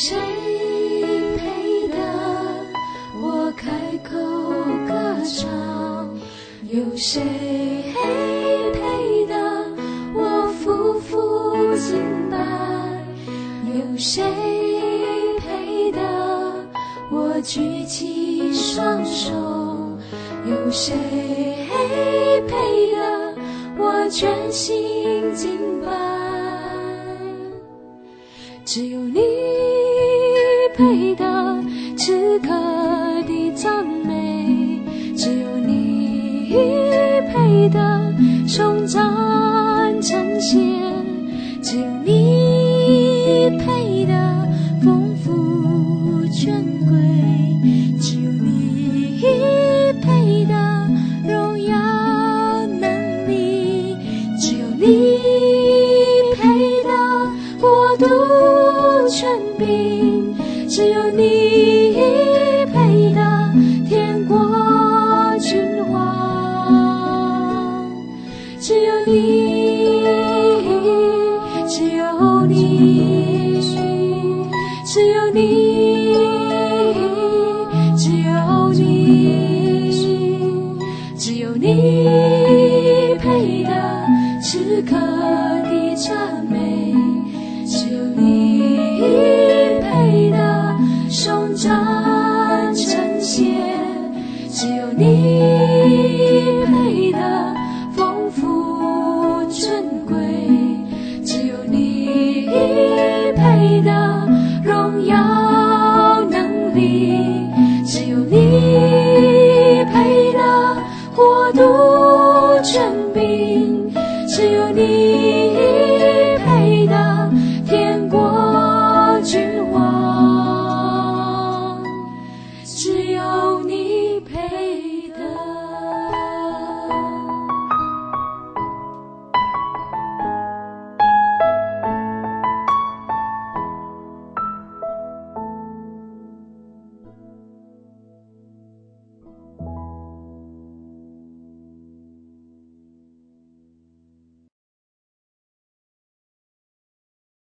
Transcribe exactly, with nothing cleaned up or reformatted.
谁配得我开口歌唱？有谁配得我匍匐敬拜？有谁配得我举起双手？有谁配得我全心敬拜？只有你配得此刻的赞美，只有你配得颂赞称谢，只有你配得丰富尊贵，只有你配得荣耀能力，只有你配得国度权柄，只有你配得天国君王，只有你，只有你，只有你，只有你，只有你配得此刻的赞美，只有你配得颂赞称谢，只有你配得丰富尊贵，只有你配得荣耀能力，只有你配得国度权柄，只有你配得